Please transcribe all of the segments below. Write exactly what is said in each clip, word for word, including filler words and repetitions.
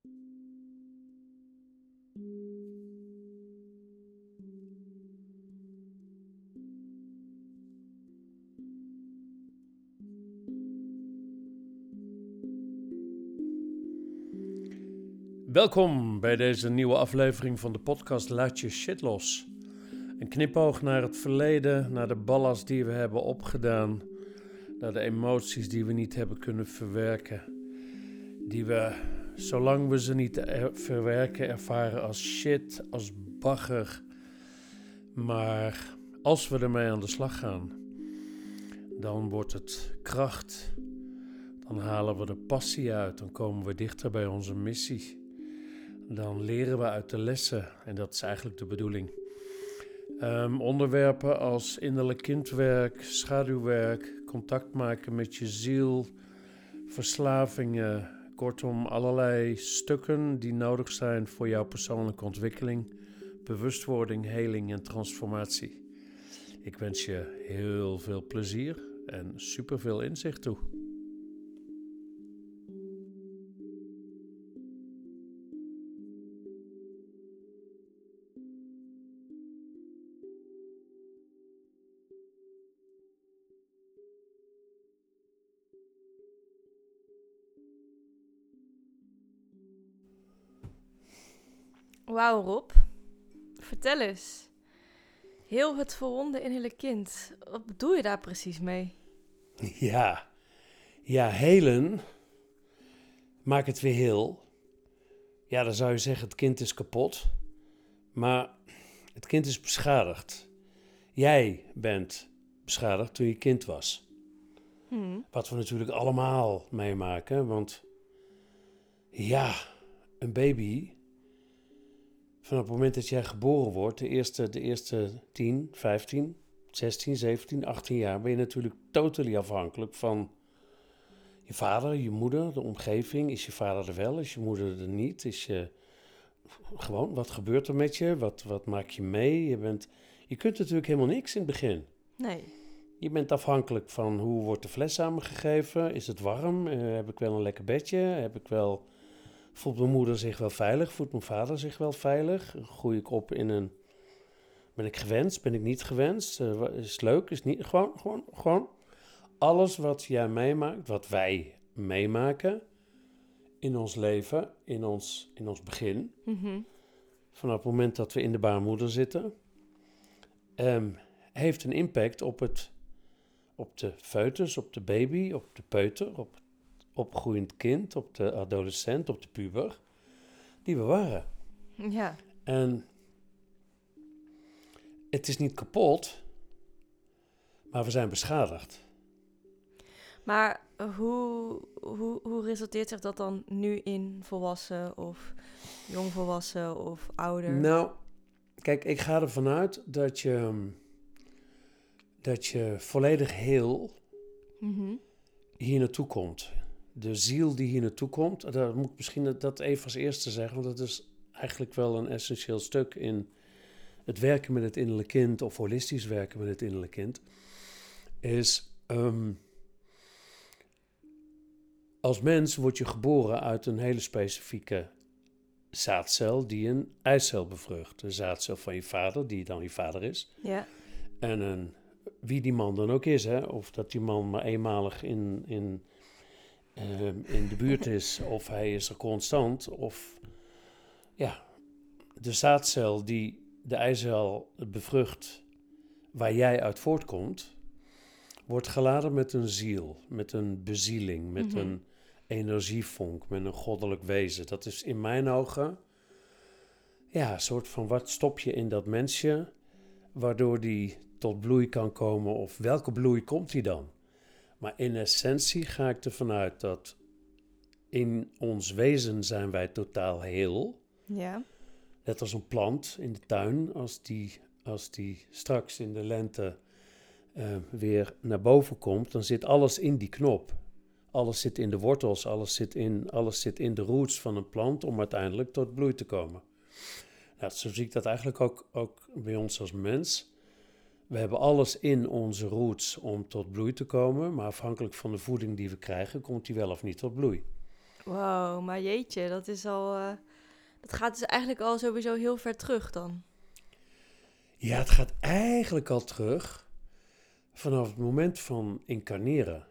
Welkom bij deze nieuwe aflevering van de podcast Laat je shit los. Een knipoog naar het verleden, naar de ballast die we hebben opgedaan, naar de emoties die we niet hebben kunnen verwerken. Die we, zolang we ze niet er- verwerken, ervaren als shit, als bagger. Maar als we ermee aan de slag gaan, dan wordt het kracht. Dan halen we de passie uit, dan komen we dichter bij onze missie. Dan leren we uit de lessen en dat is eigenlijk de bedoeling. Um, onderwerpen als innerlijk kindwerk, schaduwwerk, contact maken met je ziel, verslavingen, kortom allerlei stukken die nodig zijn voor jouw persoonlijke ontwikkeling, bewustwording, heling en transformatie. Ik wens je heel veel plezier en superveel inzicht toe. Wauw, Rob. Vertel eens. Heel het verwonde innerlijk kind. Wat bedoel je daar precies mee? Ja, ja, helen, maak het weer heel. Ja, dan zou je zeggen het kind is kapot, maar het kind is beschadigd. Jij bent beschadigd toen je kind was. Hmm. Wat we natuurlijk allemaal meemaken, want ja, een baby, vanaf het moment dat jij geboren wordt, de eerste, de eerste tien, vijftien, zestien, zeventien, achttien jaar, ben je natuurlijk totaal afhankelijk van je vader, je moeder, de omgeving. Is je vader er wel, is je moeder er niet? Is je gewoon, wat gebeurt er met je? Wat, wat maak je mee? Je bent, je kunt natuurlijk helemaal niks in het begin. Nee. Je bent afhankelijk van hoe wordt de fles samengegeven? Is het warm? Uh, heb ik wel een lekker bedje? Heb ik wel, voelt mijn moeder zich wel veilig? Voelt mijn vader zich wel veilig? Groei ik op in een, ben ik gewenst? Ben ik niet gewenst? Uh, is het leuk? Is het niet? Gewoon, gewoon, gewoon. Alles wat jij meemaakt, wat wij meemaken in ons leven, in ons, in ons begin, Mm-hmm. vanaf het moment dat we in de baarmoeder zitten, um, heeft een impact op het, op de foetus, op de baby, op de peuter, op het opgroeiend kind, op de adolescent, op de puber, die we waren. Ja. En het is niet kapot, maar we zijn beschadigd. Maar hoe, hoe, hoe resulteert zich dat dan nu in volwassen of jongvolwassen of ouder? Nou, kijk, ik ga ervan uit dat je, dat je volledig heel Mm-hmm. hier naartoe komt. De ziel die hier naartoe komt, daar moet ik misschien dat even als eerste zeggen, want dat is eigenlijk wel een essentieel stuk in het werken met het innerlijk kind of holistisch werken met het innerlijk kind, is um, als mens word je geboren uit een hele specifieke zaadcel die een eicel bevrucht. De zaadcel van je vader, die dan je vader is. Ja. En een, wie die man dan ook is, hè? Of dat die man maar eenmalig in, in, uh, in de buurt is, of hij is er constant, of ja, de zaadcel die de eicel bevrucht, waar jij uit voortkomt, wordt geladen met een ziel, met een bezieling, met Mm-hmm. een energievonk, met een goddelijk wezen. Dat is in mijn ogen, ja, een soort van wat stop je in dat mensje, waardoor die tot bloei kan komen, of welke bloei komt die dan? Maar in essentie ga ik ervan uit dat in ons wezen zijn wij totaal heel. Ja. Net als een plant in de tuin, als die, als die straks in de lente uh, weer naar boven komt, dan zit alles in die knop. Alles zit in de wortels, alles zit in, alles zit in de roots van een plant om uiteindelijk tot bloei te komen. Nou, zo zie ik dat eigenlijk ook, ook bij ons als mens. We hebben alles in onze roots om tot bloei te komen, maar afhankelijk van de voeding die we krijgen, komt die wel of niet tot bloei. Wow, maar jeetje, dat is al... Uh, dat gaat dus eigenlijk al sowieso heel ver terug dan. Ja, het gaat eigenlijk al terug vanaf het moment van incarneren.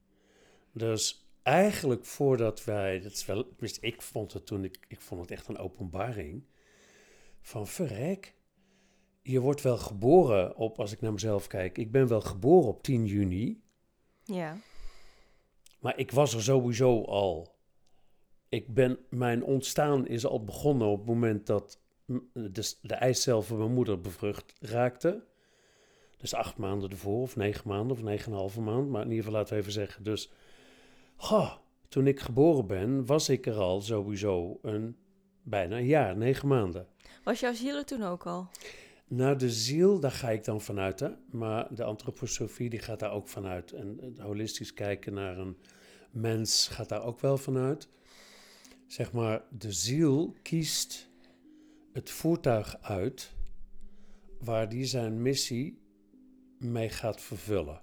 Dus eigenlijk voordat wij, dat is wel, ik vond het toen, ik, ik vond het echt een openbaring. Van verrek, je wordt wel geboren op, als ik naar mezelf kijk, ik ben wel geboren op tien juni. Ja. Maar ik was er sowieso al. Ik ben, mijn ontstaan is al begonnen op het moment dat de, de eicel van mijn moeder bevrucht raakte. Dus acht maanden ervoor, of negen maanden, of negen en een halve maand. Maar in ieder geval laten we even zeggen. Dus, goh, toen ik geboren ben, was ik er al sowieso een, bijna een jaar, negen maanden. Was jouw ziel er toen ook al? Nou, de ziel, daar ga ik dan vanuit, hè. Maar de antroposofie, die gaat daar ook vanuit. En het holistisch kijken naar een mens gaat daar ook wel vanuit. Zeg maar, de ziel kiest het voertuig uit waar die zijn missie mee gaat vervullen.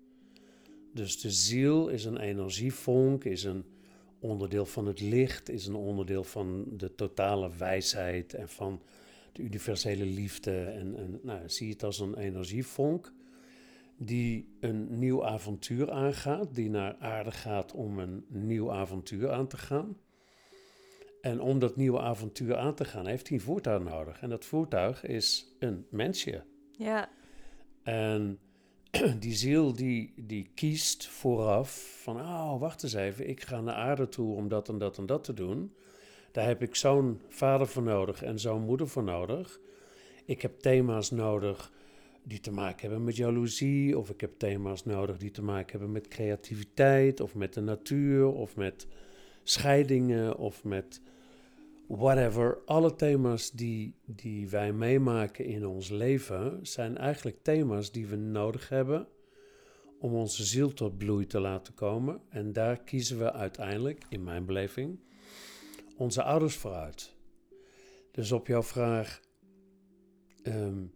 Dus de ziel is een energievonk, is een onderdeel van het licht, is een onderdeel van de totale wijsheid en van de universele liefde. En, en nou, zie het als een energievonk die een nieuw avontuur aangaat, die naar aarde gaat om een nieuw avontuur aan te gaan. En om dat nieuwe avontuur aan te gaan, heeft hij een voertuig nodig. En dat voertuig is een mensje. Ja. En die ziel die, die kiest vooraf van, oh, wacht eens even, ik ga naar aarde toe om dat en dat en dat te doen. Daar heb ik zo'n vader voor nodig en zo'n moeder voor nodig. Ik heb thema's nodig die te maken hebben met jaloezie, of ik heb thema's nodig die te maken hebben met creativiteit, of met de natuur, of met scheidingen, of met whatever. Alle thema's die, die wij meemaken in ons leven zijn eigenlijk thema's die we nodig hebben om onze ziel tot bloei te laten komen. En daar kiezen we uiteindelijk, in mijn beleving, onze ouders voor uit. Dus op jouw vraag, um,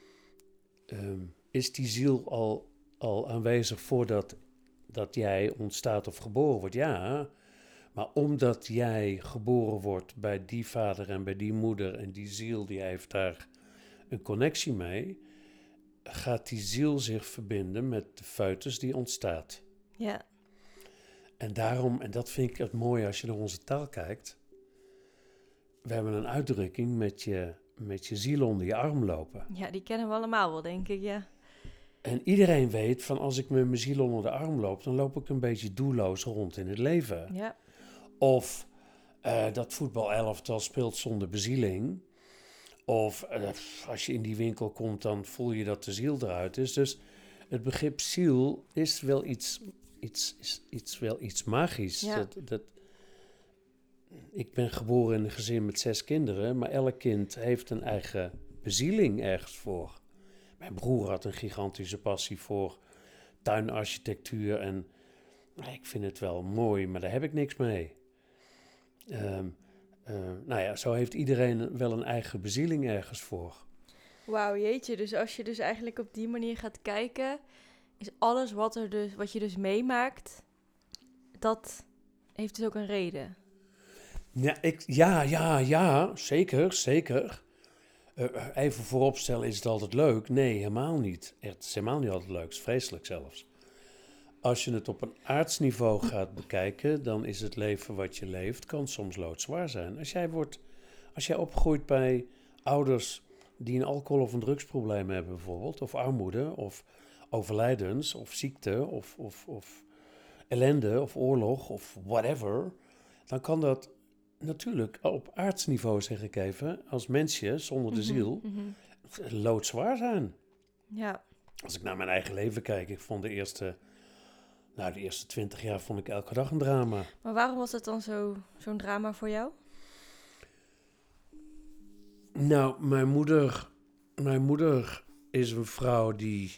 um, is die ziel al, al aanwezig voordat dat jij ontstaat of geboren wordt? Ja, maar omdat jij geboren wordt bij die vader en bij die moeder en die ziel die heeft daar een connectie mee, gaat die ziel zich verbinden met de foetus die ontstaat. Ja. En daarom, en dat vind ik het mooie als je naar onze taal kijkt, we hebben een uitdrukking met je, met je ziel onder je arm lopen. Ja, die kennen we allemaal wel, denk ik, ja. En iedereen weet van als ik met mijn ziel onder de arm loop, dan loop ik een beetje doelloos rond in het leven. Ja. Of uh, dat voetbalelftal speelt zonder bezieling. Of uh, als je in die winkel komt, dan voel je dat de ziel eruit is. Dus het begrip ziel is wel iets, iets, is, iets, wel iets magisch. Ja. Dat, dat, ik ben geboren in een gezin met zes kinderen, maar elk kind heeft een eigen bezieling ergens voor. Mijn broer had een gigantische passie voor tuinarchitectuur en nou, ik vind het wel mooi, maar daar heb ik niks mee. Um, uh, nou ja, zo heeft iedereen wel een eigen bezieling ergens voor. Wauw, jeetje. Dus als je dus eigenlijk op die manier gaat kijken, is alles wat, er dus, wat je dus meemaakt, dat heeft dus ook een reden. Ja, ik, ja, ja, ja, zeker, zeker. Uh, even vooropstellen, is het altijd leuk? Nee, helemaal niet. Het is helemaal niet altijd leuk, het is vreselijk zelfs. Als je het op een aardsniveau gaat bekijken, dan is het leven wat je leeft, kan soms loodzwaar zijn. Als jij, wordt, als jij opgroeit bij ouders die een alcohol- of een drugsprobleem hebben bijvoorbeeld, of armoede, of overlijdens, of ziekte, of, of, of ellende, of oorlog, of whatever, dan kan dat natuurlijk op aardsniveau, zeg ik even, als mensje zonder de ziel, Mm-hmm. loodzwaar zijn. Ja. Als ik naar mijn eigen leven kijk, ik vond de eerste... Nou, de eerste twintig jaar vond ik elke dag een drama. Maar waarom was het dan zo, zo'n drama voor jou? Nou, mijn moeder, mijn moeder is een vrouw die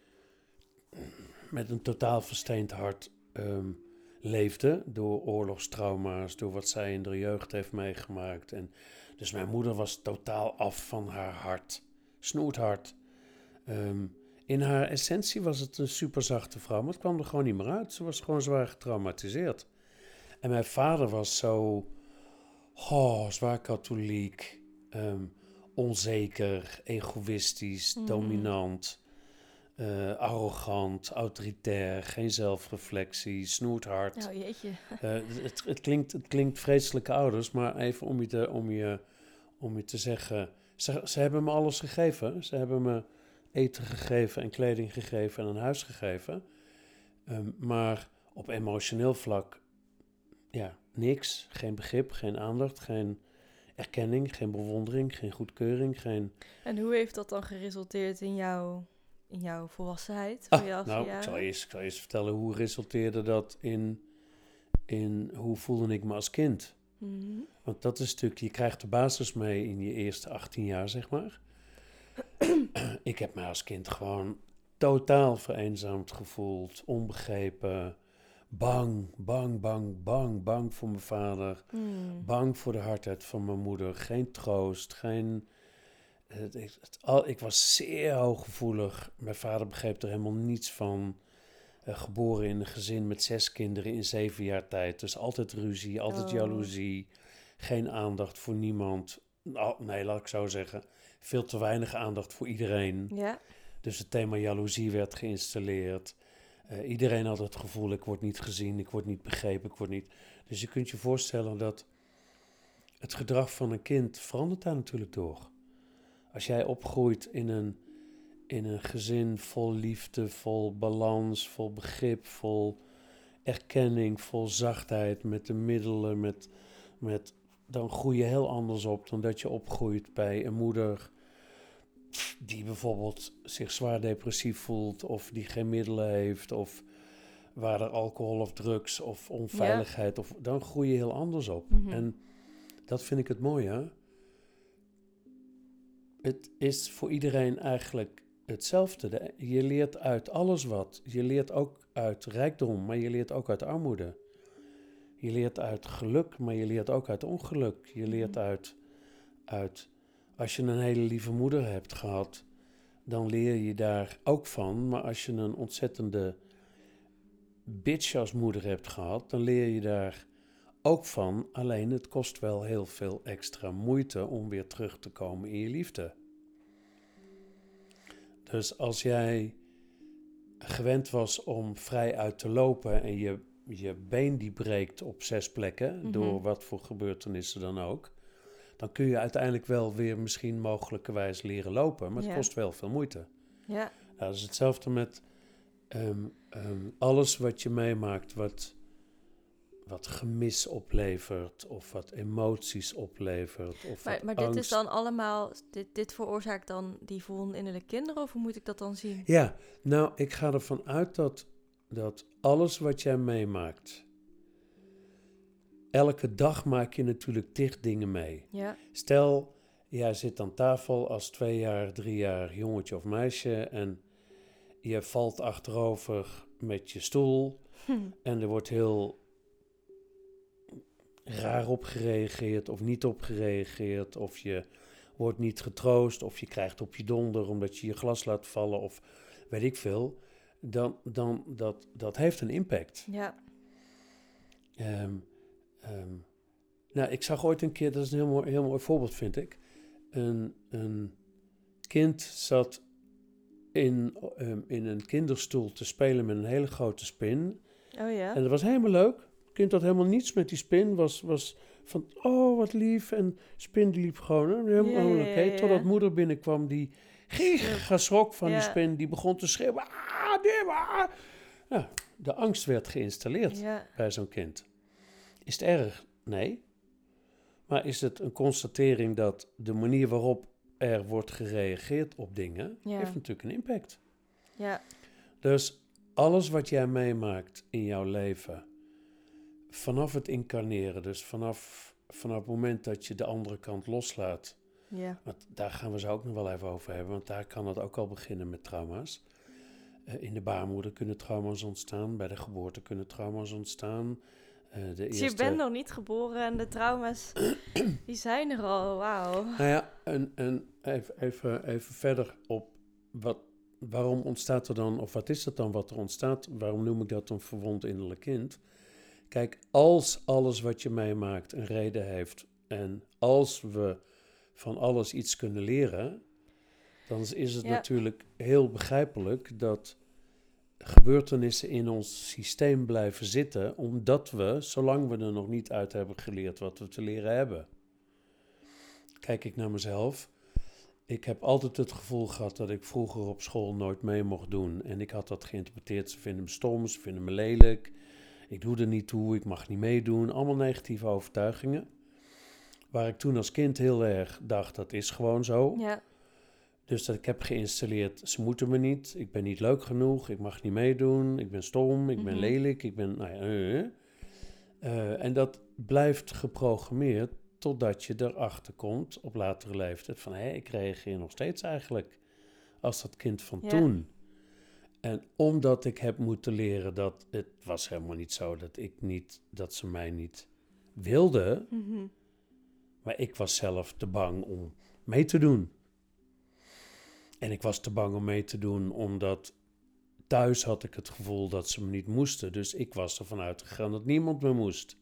met een totaal versteend hart um, leefde. Door oorlogstrauma's, door wat zij in de jeugd heeft meegemaakt. En dus mijn moeder was totaal af van haar hart. Snoethard. Um, In haar essentie was het een superzachte vrouw, maar het kwam er gewoon niet meer uit. Ze was gewoon zwaar getraumatiseerd. En mijn vader was zo oh, zwaar katholiek, um, onzeker, egoïstisch, Mm. dominant, uh, arrogant, autoritair, geen zelfreflectie, snoethard. Oh jeetje. Uh, het, het, klinkt, het klinkt vreselijke ouders, maar even om je te, om je, om je te zeggen... Ze, ze hebben me alles gegeven. Ze hebben me eten gegeven en kleding gegeven en een huis gegeven. Um, maar op emotioneel vlak, ja, niks. Geen begrip, geen aandacht, geen erkenning, geen bewondering, geen goedkeuring, geen... En hoe heeft dat dan geresulteerd in jouw, in jouw volwassenheid? Ah, Voor je nou, ik zal, eerst, ik zal eerst vertellen hoe resulteerde dat in, in... Hoe voelde ik me als kind? Mm-hmm. Want dat is natuurlijk... Je krijgt de basis mee in je eerste achttien jaar, zeg maar. Ik heb mij als kind gewoon totaal vereenzaamd gevoeld, onbegrepen, bang, bang, bang, bang, bang voor mijn vader, Mm. bang voor de hardheid van mijn moeder, geen troost, geen... Het, het, het, al, ik was zeer hooggevoelig. Mijn vader begreep er helemaal niets van. Uh, geboren in een gezin met zes kinderen in zeven jaar tijd. Dus altijd ruzie, altijd Oh. jaloezie, geen aandacht voor niemand. Oh, nee, laat ik zo zeggen. Veel te weinig aandacht voor iedereen. Ja. Dus het thema jaloezie werd geïnstalleerd. Uh, iedereen had het gevoel, ik word niet gezien, ik word niet begrepen, ik word niet... Dus je kunt je voorstellen dat het gedrag van een kind verandert daar natuurlijk door. Als jij opgroeit in een, in een gezin vol liefde, vol balans, vol begrip, vol erkenning, vol zachtheid, met de middelen, met, met, dan groei je heel anders op dan dat je opgroeit bij een moeder die bijvoorbeeld zich zwaar depressief voelt of die geen middelen heeft of waar er alcohol of drugs of onveiligheid, ja. of, dan groei je heel anders op. Mm-hmm. En dat vind ik het mooie, hè? Het is voor iedereen eigenlijk hetzelfde. Je leert uit alles wat. Je leert ook uit rijkdom, maar je leert ook uit armoede. Je leert uit geluk, maar je leert ook uit ongeluk. Je leert uit, uit... Als je een hele lieve moeder hebt gehad, dan leer je daar ook van. Maar als je een ontzettende bitch als moeder hebt gehad, dan leer je daar ook van. Alleen het kost wel heel veel extra moeite om weer terug te komen in je liefde. Dus als jij gewend was om vrij uit te lopen en je, je been die breekt op zes plekken, mm-hmm. door wat voor gebeurtenissen dan ook, dan kun je uiteindelijk wel weer misschien mogelijkerwijs leren lopen, maar het ja. kost wel veel moeite. Ja. Nou, dat is hetzelfde met um, um, alles wat je meemaakt, wat, wat gemis oplevert of wat emoties oplevert. Of maar wat maar angst. Dit is dan allemaal, dit, dit veroorzaakt dan die volgende innerlijke kinderen, of hoe moet ik dat dan zien? Ja, nou, ik ga ervan uit dat, dat alles wat jij meemaakt, elke dag maak je natuurlijk tig dingen mee. Ja. Stel, jij zit aan tafel als twee jaar, drie jaar jongetje of meisje en je valt achterover met je stoel Hm. en er wordt heel raar op gereageerd of niet op gereageerd of je wordt niet getroost of je krijgt op je donder omdat je je glas laat vallen of weet ik veel, dan, dan dat, dat heeft een impact. Ja. Um, um, nou, ik zag ooit een keer, dat is een heel mooi, heel mooi voorbeeld vind ik, een, een kind zat in, um, in een kinderstoel te spelen met een hele grote spin. Oh ja. En dat was helemaal leuk. Het kind had helemaal niets met die spin. Was, was van, oh wat lief. En spin die liep gewoon helemaal Ja, ja, oké. ja, ja. Totdat moeder binnenkwam die giga schrok van Ja. die spin. Die begon te schreeuwen. Ah, nee, ah. Ja, de angst werd geïnstalleerd Ja. bij zo'n kind. Is het erg? Nee. Maar is het een constatering dat de manier waarop er wordt gereageerd op dingen, Ja. heeft natuurlijk een impact. Ja. Dus alles wat jij meemaakt in jouw leven, vanaf het incarneren, dus vanaf, vanaf het moment dat je de andere kant loslaat, Ja. want daar gaan we zo ook nog wel even over hebben, want daar kan het ook al beginnen met trauma's. Uh, in de baarmoeder kunnen trauma's ontstaan, bij de geboorte kunnen trauma's ontstaan. Uh, de Dus eerste... je bent nog niet geboren en de trauma's, die zijn er al, wauw. Nou ja, en, en even, even, even verder op wat, waarom ontstaat er dan, of wat is dat dan wat er ontstaat? Waarom noem ik dat een verwond innerlijk kind? Kijk, als alles wat je meemaakt een reden heeft en als we van alles iets kunnen leren, dan is het Ja. natuurlijk heel begrijpelijk dat gebeurtenissen in ons systeem blijven zitten, omdat we, zolang we er nog niet uit hebben geleerd wat we te leren hebben. Kijk ik naar mezelf. Ik heb altijd het gevoel gehad dat ik vroeger op school nooit mee mocht doen. En ik had dat geïnterpreteerd, ze vinden me stom, ze vinden me lelijk. Ik doe er niet toe, ik mag niet meedoen. Allemaal negatieve overtuigingen. Waar ik toen als kind heel erg dacht, dat is gewoon zo. Ja. Dus dat ik heb geïnstalleerd, ze moeten me niet. Ik ben niet leuk genoeg, ik mag niet meedoen. Ik ben stom, ik ben Mhm. lelijk, ik ben... Nou ja, uh, uh, en dat blijft geprogrammeerd totdat je erachter komt op latere leeftijd. Van, hé, ik reageer nog steeds eigenlijk als dat kind van Ja. toen. En omdat ik heb moeten leren dat het was helemaal niet zo dat ik niet, dat ze mij niet wilden, Mhm. maar ik was zelf te bang om mee te doen. En ik was te bang om mee te doen omdat thuis had ik het gevoel dat ze me niet moesten. Dus ik was ervan uitgegaan dat niemand me moest.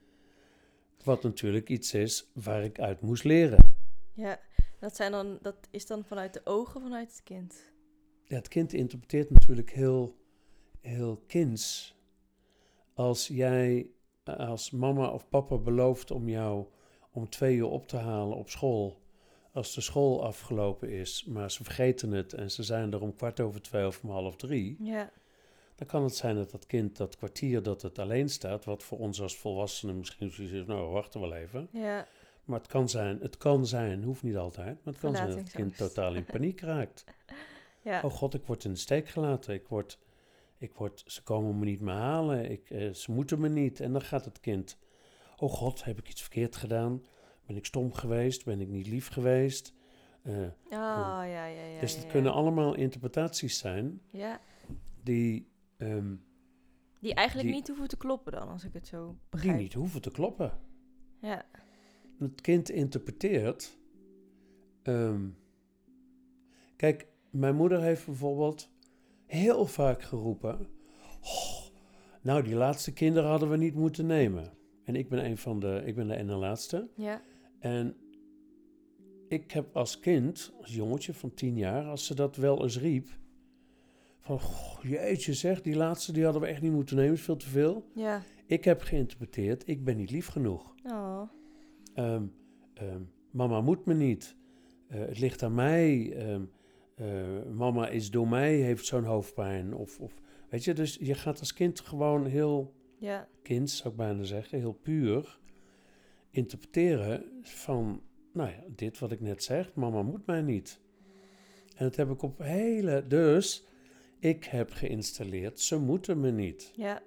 Wat natuurlijk iets is waar ik uit moest leren. Ja, dat, zijn dan, dat is dan vanuit de ogen vanuit het kind. Ja, het kind interpreteert natuurlijk heel, heel kinds. Als jij als mama of papa belooft om jou om twee uur op te halen op school, als de school afgelopen is, maar ze vergeten het en ze zijn er om kwart over twee of om half drie, Ja. dan kan het zijn dat dat kind dat kwartier dat het alleen staat, wat voor ons als volwassenen misschien zoiets is, nou, we wachten wel even. Ja. Maar het kan zijn, het kan zijn, hoeft niet altijd, maar het kan zijn dat het kind Verlatingsangst. totaal in paniek raakt. Ja. Oh god, ik word in de steek gelaten. Ik word, ik word, ze komen me niet meer halen. Ik, eh, ze moeten me niet. En dan gaat het kind. Oh god, heb ik iets verkeerd gedaan? Ben ik stom geweest? Ben ik niet lief geweest? Uh, Oh, ja, ja, ja. dus ja, het ja. kunnen allemaal interpretaties zijn Ja. die, um, Die eigenlijk die, niet hoeven te kloppen dan, als ik het zo die begrijp. niet hoeven te kloppen. Ja. Het kind interpreteert. Um, kijk, mijn moeder heeft bijvoorbeeld heel vaak geroepen, oh, nou, die laatste kinderen hadden we niet moeten nemen. En ik ben een van de, ik ben de ene laatste. Ja. En ik heb als kind, als jongetje van tien jaar, als ze dat wel eens riep, van, oh, jeetje zeg, die laatste die hadden we echt niet moeten nemen, is veel te veel. Ja. Ik heb geïnterpreteerd, ik ben niet lief genoeg. Oh. Um, um, mama moet me niet. Uh, het ligt aan mij. Um, uh, mama is door mij, heeft zo'n hoofdpijn. Of, of, weet je, dus je gaat als kind gewoon heel, Ja. kind zou ik bijna zeggen, heel puur interpreteren van, nou ja, dit wat ik net zeg, mama moet mij niet. En dat heb ik op hele, dus ik heb geïnstalleerd, ze moeten me niet. Ja.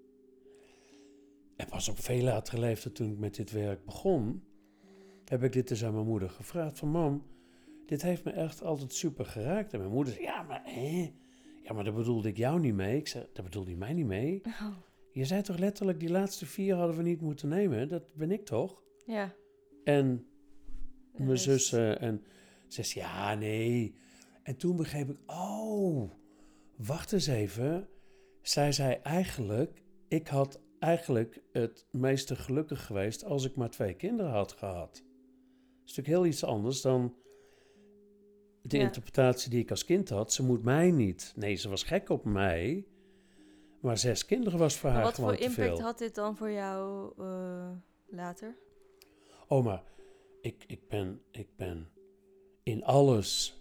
En pas op veel latere leeftijd, toen ik met dit werk begon, heb ik dit dus aan mijn moeder gevraagd van, mam, dit heeft me echt altijd super geraakt. En mijn moeder zei, ja, maar, hè? Ja, maar daar bedoelde ik jou niet mee. Ik zei, daar bedoelde je mij niet mee. Oh. Je zei toch letterlijk, die laatste vier hadden we niet moeten nemen? Dat ben ik toch? Ja. En De mijn rest. zussen en ze zei, ja, nee. En toen begreep ik, oh, wacht eens even. Zij zei eigenlijk, ik had eigenlijk het meeste gelukkig geweest als ik maar twee kinderen had gehad. Dat is natuurlijk heel iets anders dan de Ja. interpretatie die ik als kind had. Ze moet mij niet. Nee, ze was gek op mij. Maar zes kinderen was voor Maar haar wat gewoon voor te impact veel. had dit dan voor jou uh, later? Oh, maar ik, ik, ben, ik ben in alles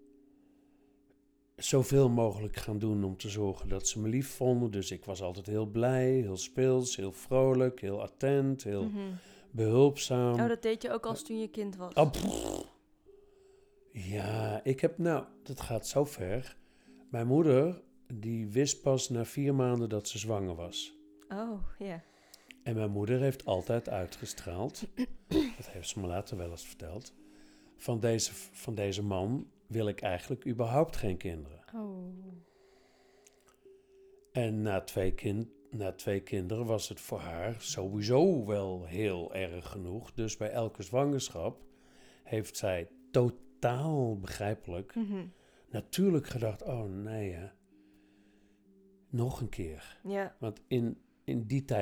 zoveel mogelijk gaan doen om te zorgen dat ze me lief vonden. Dus ik was altijd heel blij, heel speels, heel vrolijk, heel attent, heel Mm-hmm. behulpzaam. Oh, dat deed je ook als toen je kind was? Oh, pff. Ja, ik heb, nou, dat gaat zo ver. Mijn moeder, die wist pas na vier maanden dat ze zwanger was. Oh, ja. Yeah. En mijn moeder heeft altijd uitgestraald, dat heeft ze me later wel eens verteld, van deze, van deze man wil ik eigenlijk überhaupt geen kinderen. Oh. En na twee, kind, na twee kinderen was het voor haar sowieso wel heel erg genoeg. Dus bij elke zwangerschap heeft zij totaal begrijpelijk Mm-hmm. natuurlijk gedacht, oh nee hè, nog een keer. Ja. Want in, in die tijd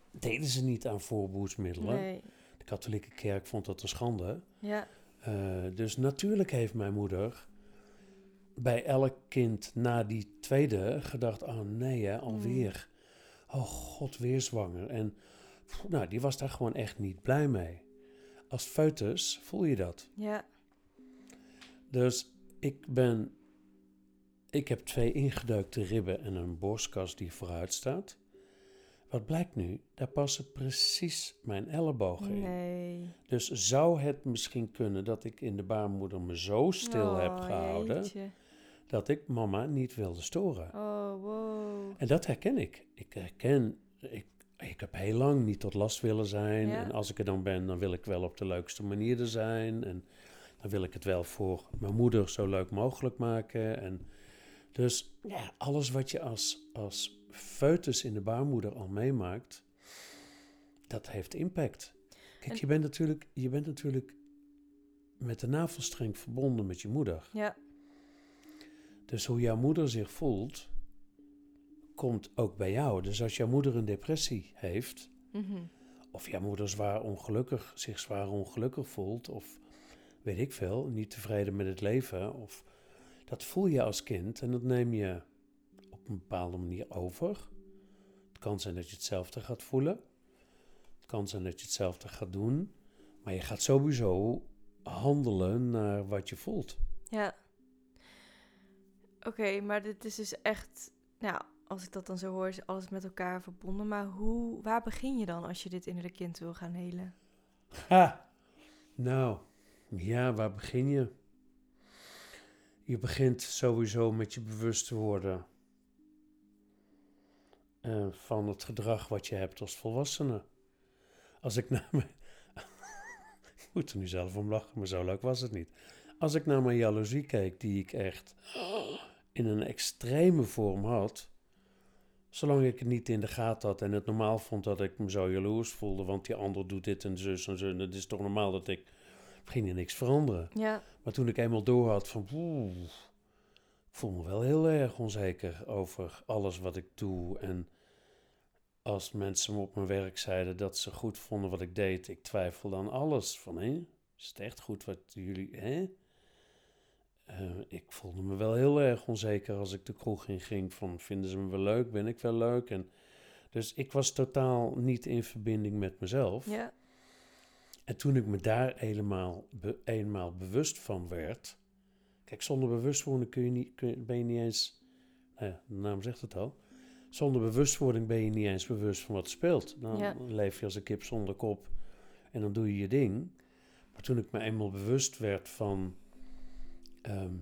deden ze niet aan voorboedsmiddelen. Nee. De katholieke kerk vond dat een schande. Ja. Uh, dus natuurlijk heeft mijn moeder bij elk kind na die tweede gedacht, oh nee, hè, alweer. Mm. Oh god, weer zwanger. En pff, nou, die was daar gewoon echt niet blij mee. Als foetus voel je dat. Ja. Dus ik ben, ik heb twee ingedeukte ribben en een borstkas die vooruit staat. Wat blijkt nu? Daar passen precies mijn ellebogen in. Nee. Dus zou het misschien kunnen dat ik in de baarmoeder me zo stil oh, heb gehouden, jeetje. dat ik mama niet wilde storen. Oh, wow. En dat herken ik. Ik herken, ik, ik heb heel lang niet tot last willen zijn. Ja. En als ik er dan ben, dan wil ik wel op de leukste manier er zijn. En dan wil ik het wel voor mijn moeder zo leuk mogelijk maken. En dus ja, alles wat je als, als foetus in de baarmoeder al meemaakt, dat heeft impact. Kijk, en... je bent natuurlijk, je bent natuurlijk met de navelstreng verbonden met je moeder. Ja. Dus hoe jouw moeder zich voelt, komt ook bij jou. Dus als jouw moeder een depressie heeft, Mm-hmm. of jouw moeder zwaar ongelukkig, zich zwaar ongelukkig voelt, of weet ik veel, niet tevreden met het leven, of dat voel je als kind en dat neem je op een bepaalde manier over. Het kan zijn dat je hetzelfde gaat voelen. Het kan zijn dat je hetzelfde gaat doen. Maar je gaat sowieso handelen naar wat je voelt. Ja. Oké, okay, maar dit is dus echt... Nou, als ik dat dan zo hoor, is alles met elkaar verbonden. Maar hoe, waar begin je dan als je dit innerlijke kind wil gaan helen? Ha! Nou, ja, waar begin je? Je begint sowieso met je bewust te worden uh, van het gedrag wat je hebt als volwassene. Als ik naar mijn... ik moet er nu zelf om lachen, maar zo leuk was het niet. Als ik naar mijn jaloezie keek, die ik echt in een extreme vorm had, zolang ik het niet in de gaten had en het normaal vond dat ik me zo jaloers voelde, want die ander doet dit en zus en zo, en het is toch normaal dat ik... ging er niks veranderen. Ja. Maar toen ik eenmaal door had van... Oeh, ik voel me wel heel erg onzeker over alles wat ik doe. En als mensen me op mijn werk zeiden dat ze goed vonden wat ik deed, ik twijfelde aan alles. Van, hé, is het echt goed wat jullie... Hè? Uh, ik voelde me wel heel erg onzeker als ik de kroeg in ging. Van, vinden ze me wel leuk? Ben ik wel leuk? En dus ik was totaal niet in verbinding met mezelf. Ja. En toen ik me daar eenmaal, be, eenmaal bewust van werd... Kijk, zonder bewustwording kun je niet, kun je, ben je niet eens... Nou ja, de naam zegt het al. Zonder bewustwording ben je niet eens bewust van wat er speelt. Dan ja. leef je als een kip zonder kop en dan doe je je ding. Maar toen ik me eenmaal bewust werd van... Um,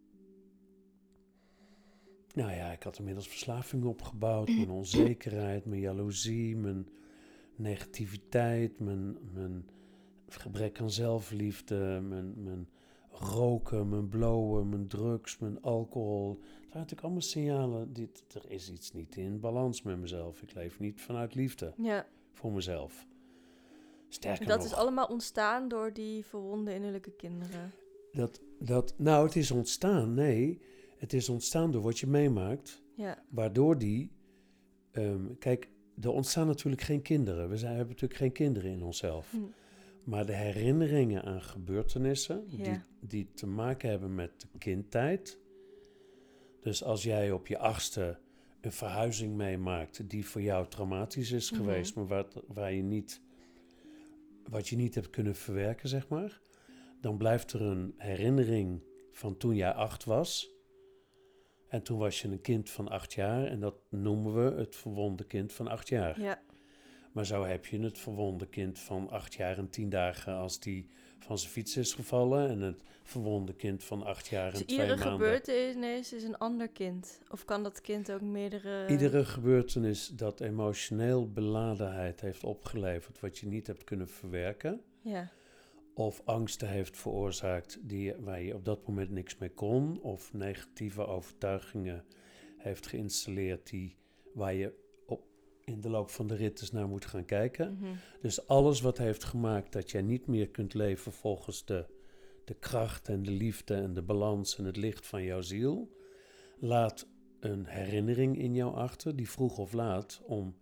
nou ja, ik had inmiddels verslaving opgebouwd. Mijn onzekerheid, mijn jaloezie, mijn negativiteit, mijn... mijn gebrek aan zelfliefde, mijn, mijn roken, mijn blowen, mijn drugs, mijn alcohol. Het waren natuurlijk allemaal signalen. Dit, er is iets niet in balans met mezelf. Ik leef niet vanuit liefde ja. voor mezelf. Sterker dat nog, is allemaal ontstaan door die verwonde innerlijke kinderen? Dat, dat, nou, het is ontstaan. Nee, het is ontstaan door wat je meemaakt. Ja. Waardoor die... Um, kijk, er ontstaan natuurlijk geen kinderen. We zijn, hebben natuurlijk geen kinderen in onszelf. Hm. Maar de herinneringen aan gebeurtenissen ja. die, die te maken hebben met de kindtijd. Dus als jij op je achtste een verhuizing meemaakt die voor jou traumatisch is mm-hmm. geweest, maar waar, waar je niet, wat je niet hebt kunnen verwerken, zeg maar. Dan blijft er een herinnering van toen jij acht was. En toen was je een kind van acht jaar en dat noemen we het verwonde kind van acht jaar. Ja. Maar zo heb je het verwonde kind van acht jaar en tien dagen als die van zijn fiets is gevallen. En het verwonde kind van acht jaar dus en twee maanden. Iedere gebeurtenis is een ander kind? Of kan dat kind ook meerdere... Iedere gebeurtenis dat emotioneel beladenheid heeft opgeleverd, wat je niet hebt kunnen verwerken. Ja. Of angsten heeft veroorzaakt die, waar je op dat moment niks mee kon. Of negatieve overtuigingen heeft geïnstalleerd die, waar je in de loop van de rit eens naar moet gaan kijken. Mm-hmm. Dus alles wat heeft gemaakt dat jij niet meer kunt leven volgens de, de kracht en de liefde en de balans en het licht van jouw ziel, laat een herinnering in jou achter die vroeg of laat om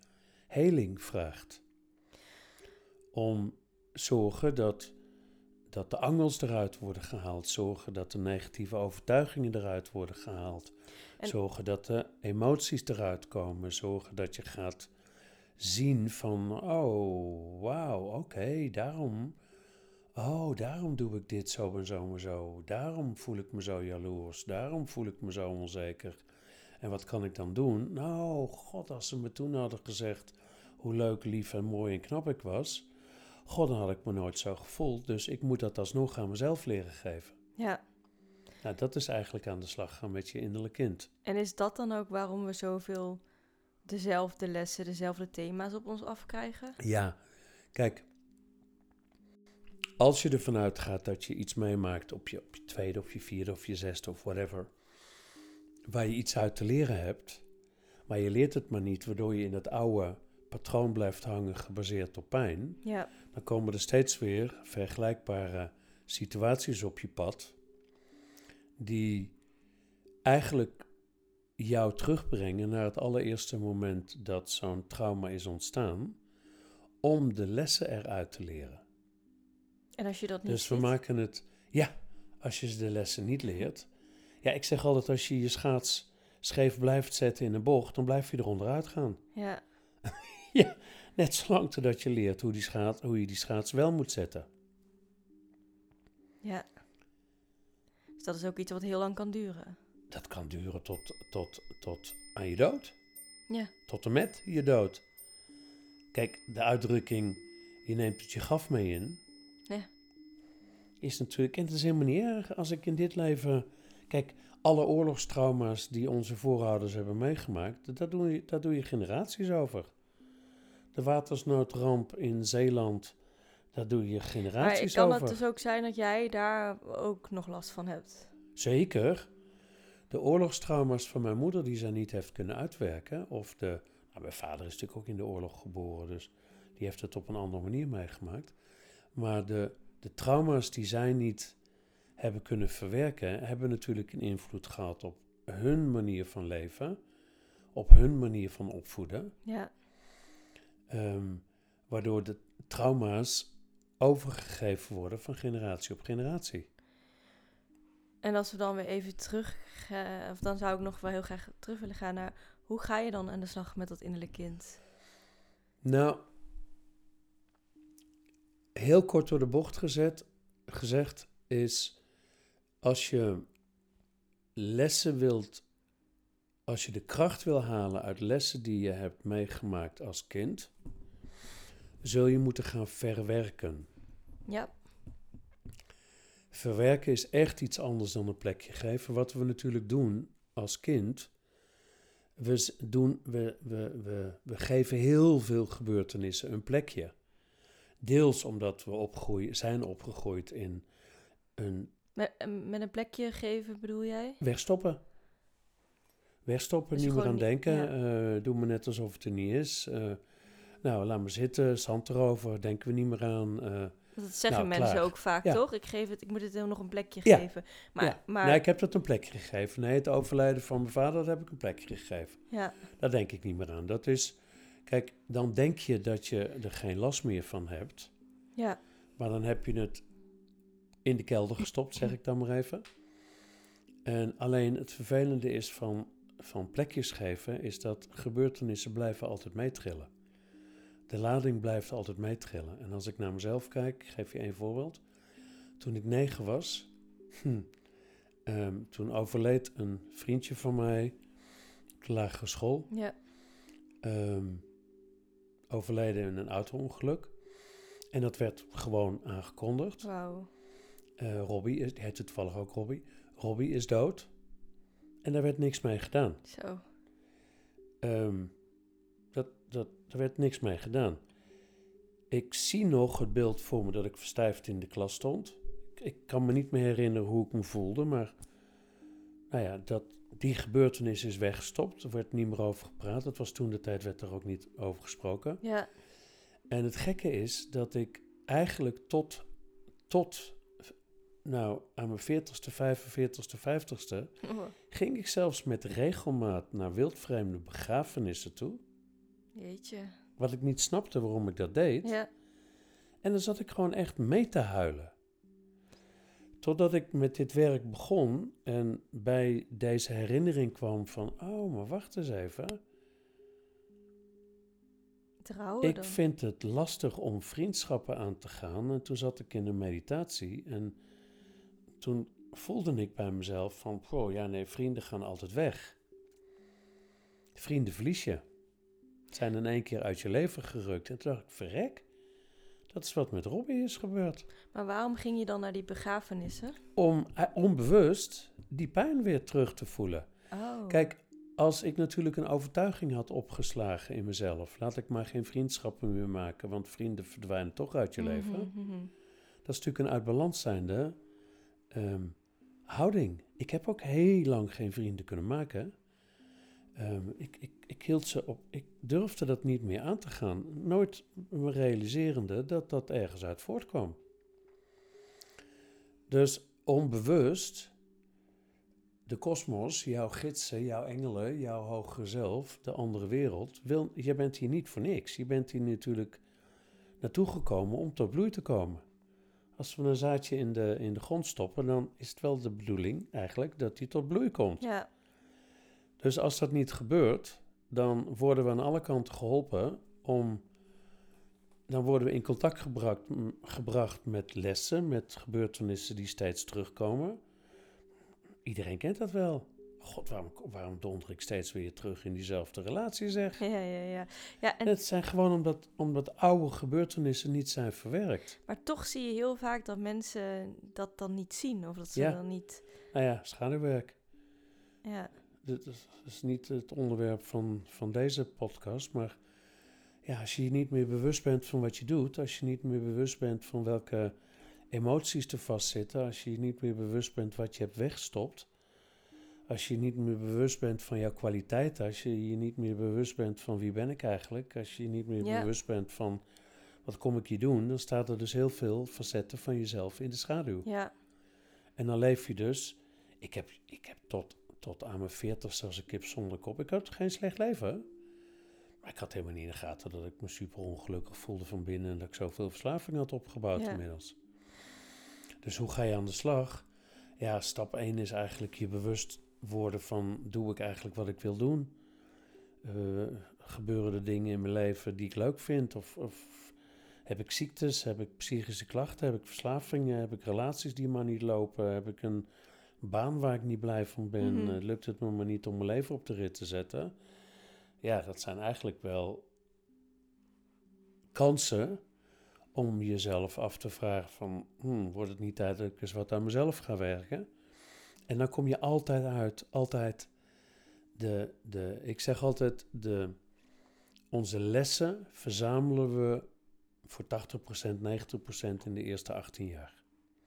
heling vraagt. Om zorgen dat, dat de angels eruit worden gehaald. Zorgen dat de negatieve overtuigingen eruit worden gehaald. En zorgen dat de emoties eruit komen. Zorgen dat je gaat zien van, oh, wauw, oké, okay, daarom... Oh, daarom doe ik dit zo en zo en zo. Daarom voel ik me zo jaloers. Daarom voel ik me zo onzeker. En wat kan ik dan doen? Nou, god, als ze me toen hadden gezegd hoe leuk, lief en mooi en knap ik was. God, dan had ik me nooit zo gevoeld. Dus ik moet dat alsnog aan mezelf leren geven. Ja. Nou, dat is eigenlijk aan de slag gaan met je innerlijk kind. En is dat dan ook waarom we zoveel dezelfde lessen, dezelfde thema's op ons afkrijgen? Ja, kijk... Als je ervan uitgaat dat je iets meemaakt op je, op je tweede of je vierde of je zesde of whatever, waar je iets uit te leren hebt, maar je leert het maar niet, waardoor je in dat oude patroon blijft hangen gebaseerd op pijn, ja. dan komen er steeds weer vergelijkbare situaties op je pad die eigenlijk jou terugbrengen naar het allereerste moment dat zo'n trauma is ontstaan, om de lessen eruit te leren. En als je dat niet Dus we ziet? maken het... Ja, als je de lessen niet leert. Ja, ik zeg altijd, als je je schaats scheef blijft zetten in een bocht, dan blijf je er onderuit gaan. Ja. Ja, net zolang totdat je leert hoe, die schaats, hoe je die schaats wel moet zetten. Ja. Dus dat is ook iets wat heel lang kan duren. Dat kan duren tot, tot, tot aan je dood. Ja. Tot en met je dood. Kijk, de uitdrukking, je neemt het je graf mee in... Ja. Is natuurlijk, en het is helemaal niet erg als ik in dit leven... Kijk, alle oorlogstrauma's die onze voorouders hebben meegemaakt, daar doe je, daar doe je generaties over. De watersnoodramp in Zeeland, daar doe je generaties over. Maar kan het dus ook zijn dat jij daar ook nog last van hebt? Zeker. De oorlogstrauma's van mijn moeder die zij niet heeft kunnen uitwerken, of de... Nou, mijn vader is natuurlijk ook in de oorlog geboren, dus die heeft het op een andere manier meegemaakt. Maar de... De trauma's die zij niet hebben kunnen verwerken, hebben natuurlijk een invloed gehad op hun manier van leven, op hun manier van opvoeden. Ja. Um, waardoor de trauma's overgegeven worden van generatie op generatie. En als we dan weer even terug, uh, of dan zou ik nog wel heel graag terug willen gaan naar, hoe ga je dan aan de slag met dat innerlijk kind? Nou... Heel kort door de bocht gezet, gezegd is, als je lessen wilt, als je de kracht wil halen uit lessen die je hebt meegemaakt als kind, zul je moeten gaan verwerken. Ja. Verwerken is echt iets anders dan een plekje geven. Wat we natuurlijk doen als kind, we, doen, we, we, we, we geven heel veel gebeurtenissen een plekje. Deels omdat we opgroeien, zijn opgegroeid in een... Met, met een plekje geven bedoel jij? Wegstoppen. Wegstoppen, dus niet meer aan niet, denken. Ja. Uh, doe maar net alsof het er niet is. Uh, nou, laat maar zitten, zand erover, denken we niet meer aan. Uh, dat zeggen nou, mensen klaar. ook vaak, ja. toch? Ik, geef het, ik moet het heel nog een plekje ja. geven. Maar, ja. maar... Nee, ik heb dat een plekje gegeven. Nee, het overlijden van mijn vader, dat heb ik een plekje gegeven. Ja. Daar denk ik niet meer aan. Dat is... Kijk, dan denk je dat je er geen last meer van hebt. Ja. Maar dan heb je het in de kelder gestopt, zeg ik dan maar even. En alleen het vervelende is van, van plekjes geven, is dat gebeurtenissen blijven altijd meetrillen. De lading blijft altijd meetrillen. En als ik naar mezelf kijk, ik geef je één voorbeeld. Toen ik negen was, hm, um, toen overleed een vriendje van mij op de lagere school. Ja. Um, overleden in een auto-ongeluk. En dat werd gewoon aangekondigd. Wauw. Uh, Robbie, is, die heet toevallig ook Robbie. Robbie is dood. En daar werd niks mee gedaan. Zo. Um, dat, dat, daar werd niks mee gedaan. Ik zie nog het beeld voor me dat ik verstijfd in de klas stond. Ik, ik kan me niet meer herinneren hoe ik me voelde, maar nou ja, dat, die gebeurtenis is weggestopt. Er werd niet meer over gepraat. Dat was toen de tijd, werd er ook niet over gesproken. Ja. En het gekke is dat ik eigenlijk tot, tot nou, aan mijn veertigste, vijfenveertigste, vijftigste... Oh. ging ik zelfs met regelmaat naar wildvreemde begrafenissen toe. Jeetje. wat ik niet snapte waarom ik dat deed. Ja. En dan zat ik gewoon echt mee te huilen. Totdat ik met dit werk begon en bij deze herinnering kwam van, oh, maar wacht eens even. Trouwen Ik dan. vind het lastig om vriendschappen aan te gaan. En toen zat ik in een meditatie en toen voelde ik bij mezelf van, oh ja, nee, vrienden gaan altijd weg. Vrienden verlies je. Zijn in één keer uit je leven gerukt. En toen dacht ik, verrek, dat is wat met Robbie is gebeurd. Maar waarom ging je dan naar die begrafenissen? Om eh, onbewust die pijn weer terug te voelen. Oh. Kijk, als ik natuurlijk een overtuiging had opgeslagen in mezelf, laat ik maar geen vriendschappen meer maken, want vrienden verdwijnen toch uit je leven. Mhm, mhm. Dat is natuurlijk een uit balans zijnde ehm, houding. Ik heb ook heel lang geen vrienden kunnen maken. Um, ik, ik, ik hield ze op, ik durfde dat niet meer aan te gaan. Nooit me realiserende dat dat ergens uit voortkwam. Dus onbewust, de kosmos, jouw gidsen, jouw engelen, jouw hogere zelf, de andere wereld, wil, je bent hier niet voor niks. Je bent hier natuurlijk naartoe gekomen om tot bloei te komen. Als we een zaadje in de, in de grond stoppen, dan is het wel de bedoeling eigenlijk dat die tot bloei komt. Ja. Dus als dat niet gebeurt, dan worden we aan alle kanten geholpen om... Dan worden we in contact gebracht, gebracht met lessen, met gebeurtenissen die steeds terugkomen. Iedereen kent dat wel. God, waarom, waarom donder ik steeds weer terug in diezelfde relatie, zeg? Ja, ja, ja. ja en, Het zijn gewoon omdat, omdat oude gebeurtenissen niet zijn verwerkt. maar toch zie je heel vaak dat mensen dat dan niet zien. Of dat ze Ja. dan niet... Nou ja, schaduwwerk. Ja. Dit is, is niet het onderwerp van, van deze podcast, maar ja, als je je niet meer bewust bent van wat je doet, als je niet meer bewust bent van welke emoties er vastzitten, als je je niet meer bewust bent wat je hebt weggestopt, als je niet meer bewust bent van jouw kwaliteit, als je je niet meer bewust bent van wie ben ik eigenlijk, als je je niet meer Ja. bewust bent van wat kom ik hier doen, dan staat er dus heel veel facetten van jezelf in de schaduw. Ja. En dan leef je dus, ik heb, ik heb tot, tot aan mijn veertigste als een kip zonder kop, ik had geen slecht leven. Maar ik had helemaal niet in de gaten dat ik me super ongelukkig voelde van binnen en dat ik zoveel verslaving had opgebouwd Ja. inmiddels. Dus hoe ga je aan de slag? Ja, stap één is eigenlijk je bewust worden van, doe ik eigenlijk wat ik wil doen? Uh, gebeuren er dingen in mijn leven die ik leuk vind? Of, of heb ik ziektes? Heb ik psychische klachten? Heb ik verslavingen? Heb ik relaties die maar niet lopen? Heb ik een baan waar ik niet blij van ben? Mhm. Uh, lukt het me maar niet om mijn leven op de rit te zetten? Ja, dat zijn eigenlijk wel kansen om jezelf af te vragen van, hmm, wordt het niet tijd dat ik eens wat aan mezelf ga werken? En dan kom je altijd uit, altijd de, de ik zeg altijd, de, onze lessen verzamelen we voor tachtig procent, negentig procent in de eerste achttien jaar.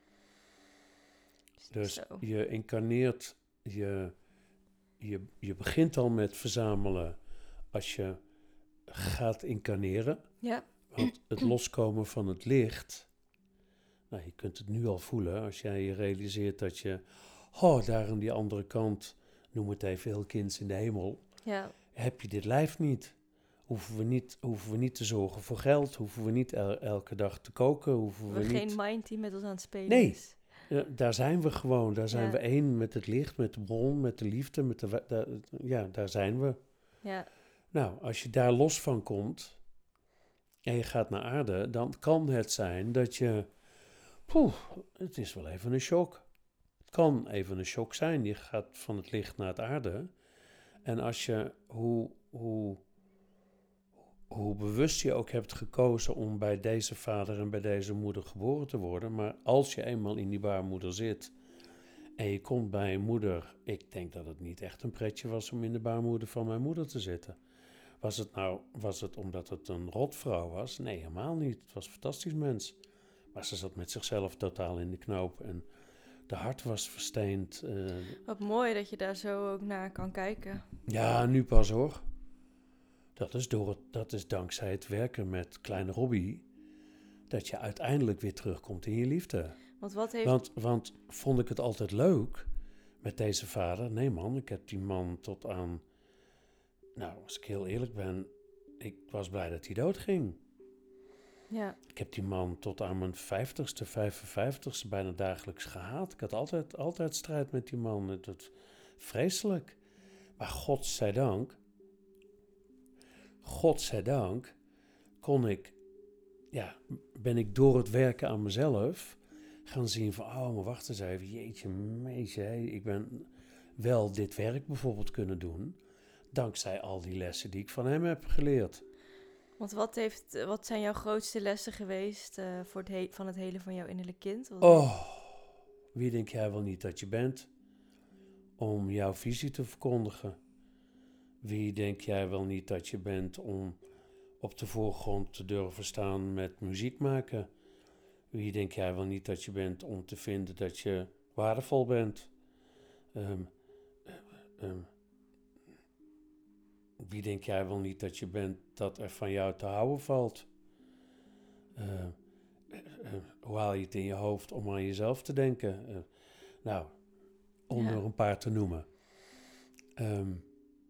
Dus Zo. je incarneert, je, je, je begint al met verzamelen als je gaat incarneren. Ja. Want het loskomen van het licht, nou, je kunt het nu al voelen als jij je realiseert dat je, oh, daar aan die andere kant, noem het even heel kinds in de hemel, Ja. heb je dit lijf niet. Hoeven we niet, hoeven we niet te zorgen voor geld, hoeven we niet el- elke dag te koken, hoeven We we geen niet... mind die met ons aan het spelen Nee. is. Ja, daar zijn we gewoon, daar zijn Ja. we één met het licht, met de bron, met de liefde, met de, wa- daar, ja, daar zijn we. Ja. Nou, als je daar los van komt en je gaat naar aarde, dan kan het zijn dat je, poeh, het is wel even een shock. Het kan even een shock zijn, je gaat van het licht naar het aarde. En als je, hoe, hoe, hoe bewust je ook hebt gekozen om bij deze vader en bij deze moeder geboren te worden, maar als je eenmaal in die baarmoeder zit en je komt bij een moeder, ik denk dat het niet echt een pretje was om in de baarmoeder van mijn moeder te zitten. Was het nou, was het omdat het een rotvrouw was? Nee, helemaal niet. Het was een fantastisch mens. Maar ze zat met zichzelf totaal in de knoop en de hart was versteend. Uh, Wat mooi dat je daar zo ook naar kan kijken. ja, nu pas hoor. Dat is, door het, dat is dankzij het werken met kleine Robbie dat je uiteindelijk weer terugkomt in je liefde. Want wat heeft... Want, want vond ik het altijd leuk met deze vader? Nee man, ik heb die man tot aan... Nou, als ik heel eerlijk ben, ik was blij dat hij doodging. Ja. Ik heb die man tot aan mijn vijftigste, vijfenvijftigste bijna dagelijks gehaat. Ik had altijd, altijd strijd met die man. Het was vreselijk. Maar godzijdank, godzijdank, kon ik, ja, ben ik door het werken aan mezelf gaan zien van, oh, maar wacht eens even, jeetje, meisje, hé, ik ben wel dit werk bijvoorbeeld kunnen doen, dankzij al die lessen die ik van hem heb geleerd. Want wat, heeft, wat zijn jouw grootste lessen geweest uh, voor het he- van het hele van jouw innerlijk kind? Wat Oh, wie denk jij wel niet dat je bent om jouw visie te verkondigen? Wie denk jij wel niet dat je bent om op de voorgrond te durven staan met muziek maken? Wie denk jij wel niet dat je bent om te vinden dat je waardevol bent? Um, um, wie denk jij wel niet dat je bent dat er van jou te houden valt? Uh, uh, uh, hoe haal je het in je hoofd om aan jezelf te denken? Uh, nou, om Ja. er een paar te noemen. Um,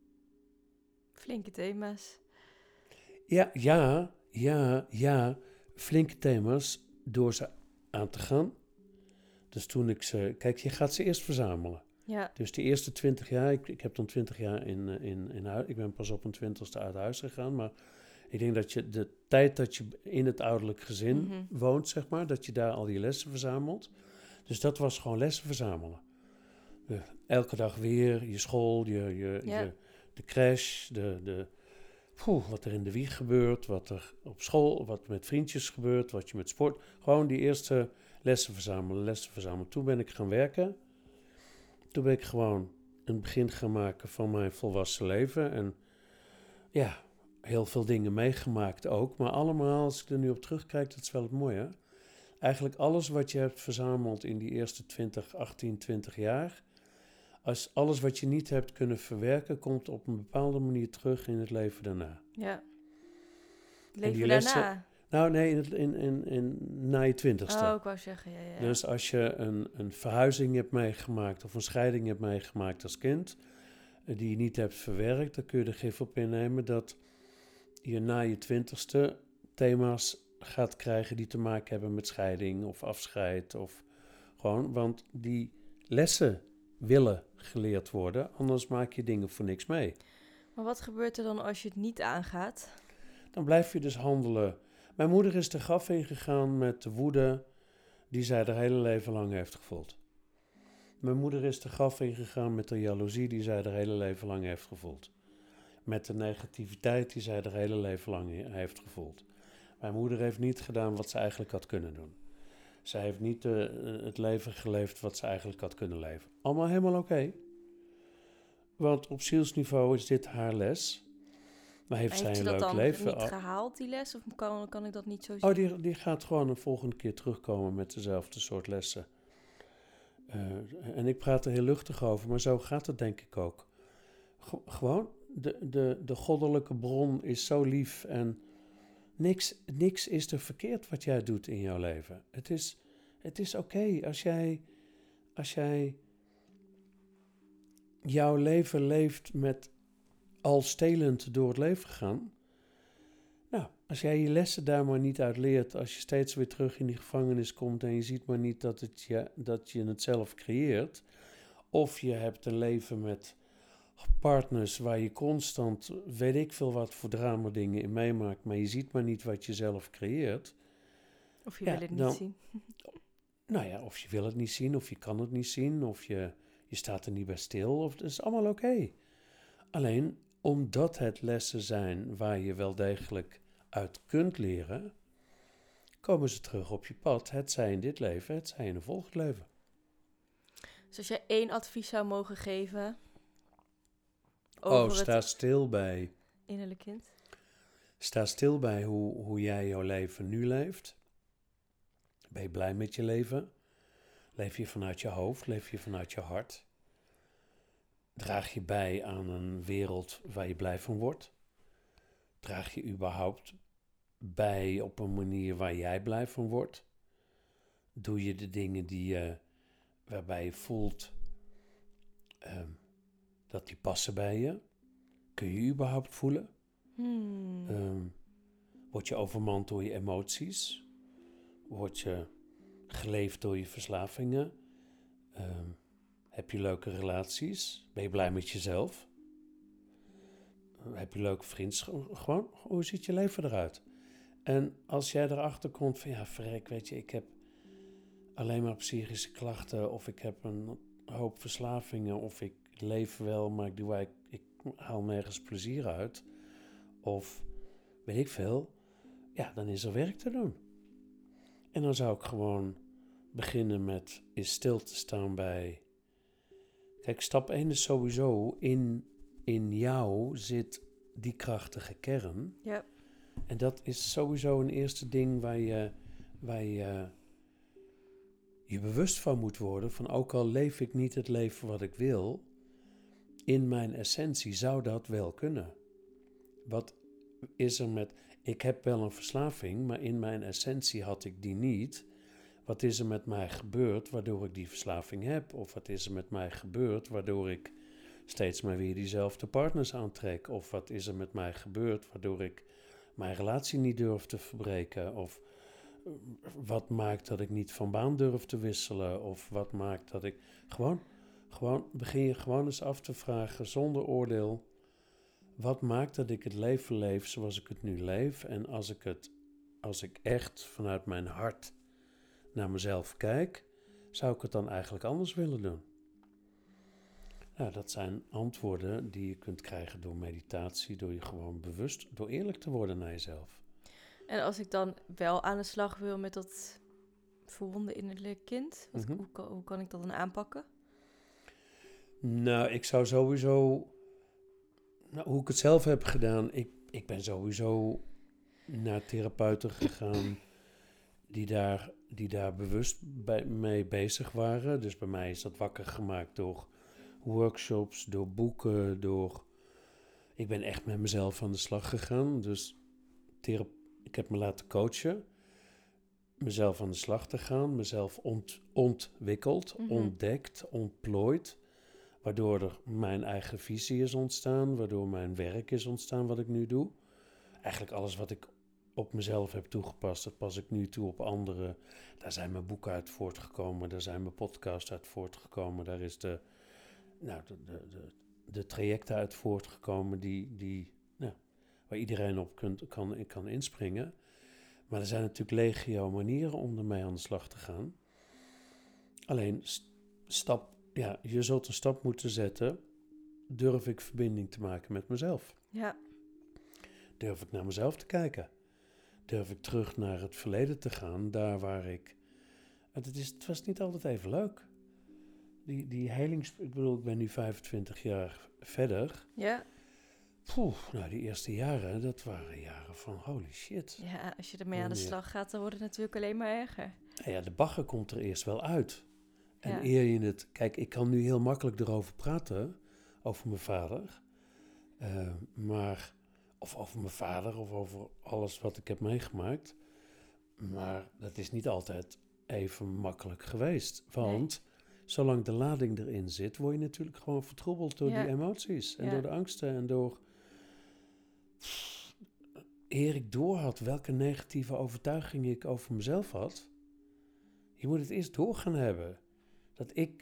Flinke thema's. Ja, ja, ja, ja. Flinke thema's door ze aan te gaan. Dus toen ik ze... Kijk, je gaat ze eerst verzamelen. Ja. Dus de eerste twintig jaar... Ik, ik heb dan twintig jaar in, in, in huis... Ik ben pas op een twintigste uit huis gegaan. Maar ik denk dat je de tijd dat je in het ouderlijk gezin Mm-hmm. woont, zeg maar... Dat je daar al die lessen verzamelt. Dus dat was gewoon lessen verzamelen. De, elke dag weer je school, je, je, Ja. je, de crash, de... de Poeh, wat er in de wieg gebeurt, wat er op school, wat met vriendjes gebeurt, wat je met sport... Gewoon die eerste lessen verzamelen, lessen verzamelen. Toen ben ik gaan werken. Toen ben ik gewoon een begin gaan maken van mijn volwassen leven. En ja, heel veel dingen meegemaakt ook. Maar allemaal, als ik er nu op terugkijk, dat is wel het mooie. Eigenlijk alles wat je hebt verzameld in die eerste twintig, achttien, twintig jaar... Als alles wat je niet hebt kunnen verwerken, komt op een bepaalde manier terug in het leven daarna. Ja. En Leven die daarna? lessen- Nou nee, in het, in, in, in, na je twintigste. Oh, ik wou zeggen, ja, ja. Dus als je een, een verhuizing hebt meegemaakt of een scheiding hebt meegemaakt als kind, eh, die je niet hebt verwerkt, dan kun je er gif op innemen dat je na je twintigste thema's gaat krijgen die te maken hebben met scheiding of afscheid. Of gewoon, want die lessen willen geleerd worden, anders maak je dingen voor niks mee. Maar wat gebeurt er dan als je het niet aangaat? Dan blijf je dus handelen. Mijn moeder is de graf ingegaan met de woede die zij haar hele leven lang heeft gevoeld. Mijn moeder is de graf ingegaan met de jaloezie die zij haar hele leven lang heeft gevoeld. Met de negativiteit die zij haar hele leven lang heeft gevoeld. Mijn moeder heeft niet gedaan wat ze eigenlijk had kunnen doen. Zij heeft niet uh, het leven geleefd wat ze eigenlijk had kunnen leven. Allemaal helemaal oké. Okay. Want op zielsniveau is dit haar les. Maar heeft, heeft zij ze een dat leuk dan leven? niet gehaald, die les? Of kan, kan ik dat niet zo zien? Oh, die, die gaat gewoon een volgende keer terugkomen met dezelfde soort lessen. Uh, en ik praat er heel luchtig over, maar zo gaat het denk ik ook. G- gewoon, de, de, de goddelijke bron is zo lief en niks, niks is er verkeerd wat jij doet in jouw leven. Het is, het is oké okay als jij, als jij jouw leven leeft met al stelend door het leven gaan. Nou, als jij je lessen daar maar niet uit leert, als je steeds weer terug in die gevangenis komt en je ziet maar niet dat, het je, dat je het zelf creëert, of je hebt een leven met partners waar je constant, weet ik veel wat voor drama dingen in meemaakt, maar je ziet maar niet wat je zelf creëert. Of je ja, wil het niet dan, zien. Nou ja, of je wil het niet zien, of je kan het niet zien, of je, je staat er niet bij stil, of, dat is allemaal oké. Okay. Alleen, omdat het lessen zijn waar je wel degelijk uit kunt leren, komen ze terug op je pad. Het zij in dit leven, het zij in een volgend leven. Dus als jij één advies zou mogen geven over oh, sta het stil bij innerlijk kind. Sta stil bij hoe, hoe jij jouw leven nu leeft. Ben je blij met je leven? Leef je vanuit je hoofd? Leef je vanuit je hart? Draag je bij aan een wereld waar je blij van wordt? Draag je überhaupt bij op een manier waar jij blij van wordt? Doe je de dingen die je, waarbij je voelt um, dat die passen bij je? Kun je überhaupt voelen? Hmm. Um, word je overmand door je emoties? Word je geleefd door je verslavingen? Um, heb je leuke relaties? Ben je blij met jezelf? Uh, heb je leuke vriendschappen? Gewoon, hoe ziet je leven eruit? En als jij erachter komt van, ja, verrek, weet je, ik heb alleen maar psychische klachten, of ik heb een hoop verslavingen, of ik leef wel, maar ik, doe, ik, ik haal nergens plezier uit, of weet ik veel, ja, dan is er werk te doen. En dan zou ik gewoon beginnen met eens stil te staan bij... Kijk, stap één is sowieso, in, in jou zit die krachtige kern. Ja. En dat is sowieso een eerste ding waar je, waar je je bewust van moet worden. Van ook al leef ik niet het leven wat ik wil, in mijn essentie zou dat wel kunnen. Wat is er met... Ik heb wel een verslaving, maar in mijn essentie had ik die niet. Wat is er met mij gebeurd waardoor ik die verslaving heb? Of wat is er met mij gebeurd waardoor ik steeds maar weer diezelfde partners aantrek? Of wat is er met mij gebeurd waardoor ik mijn relatie niet durf te verbreken? Of wat maakt dat ik niet van baan durf te wisselen? Of wat maakt dat ik... Gewoon, gewoon begin je gewoon eens af te vragen zonder oordeel. Wat maakt dat ik het leven leef zoals ik het nu leef? En als ik het, als ik echt vanuit mijn hart naar mezelf kijk, zou ik het dan eigenlijk anders willen doen? Nou, dat zijn antwoorden die je kunt krijgen door meditatie, door je gewoon bewust, door eerlijk te worden naar jezelf. En als ik dan wel aan de slag wil met dat verwonde innerlijke kind, wat, Mm-hmm. hoe, kan, hoe kan ik dat dan aanpakken? Nou, ik zou sowieso... Nou, hoe ik het zelf heb gedaan, ik, ik ben sowieso naar therapeuten gegaan die daar, die daar bewust bij, mee bezig waren. Dus bij mij is dat wakker gemaakt door workshops, door boeken, door... Ik ben echt met mezelf aan de slag gegaan. Dus thera- ik heb me laten coachen, mezelf aan de slag te gaan, mezelf ont, ontwikkeld, Mhm. ontdekt, ontplooid. Waardoor er mijn eigen visie is ontstaan, waardoor mijn werk is ontstaan wat ik nu doe. Eigenlijk alles wat ik op mezelf heb toegepast, dat pas ik nu toe op anderen. Daar zijn mijn boeken uit voortgekomen, daar zijn mijn podcasts uit voortgekomen. Daar is de, nou, de, de, de, de trajecten uit voortgekomen die, die, nou, waar iedereen op kunt, kan, kan inspringen. Maar er zijn natuurlijk legio manieren om ermee aan de slag te gaan. Alleen st- stap... Ja, je zult een stap moeten zetten. Durf ik verbinding te maken met mezelf? Ja. Durf ik naar mezelf te kijken? Durf ik terug naar het verleden te gaan, daar waar ik... Het, is, het was niet altijd even leuk. Die, die helings... Ik bedoel, ik ben nu vijfentwintig jaar verder. Ja. Poeh, nou, die eerste jaren, dat waren jaren van holy shit. Ja, als je ermee aan de Wanneer? slag gaat, dan wordt het natuurlijk alleen maar erger. Nou ja, de bagger komt er eerst wel uit. En Ja. eer je het... Kijk, ik kan nu heel makkelijk erover praten, over mijn vader. Uh, maar... Of over mijn vader, of over alles wat ik heb meegemaakt. Maar dat is niet altijd even makkelijk geweest. Want nee. Zolang de lading erin zit, word je natuurlijk gewoon vertroebeld door ja. die emoties. En ja. door de angsten en door... Eer ik doorhad welke negatieve overtuiging ik over mezelf had. Je moet het eerst door gaan hebben. Dat ik...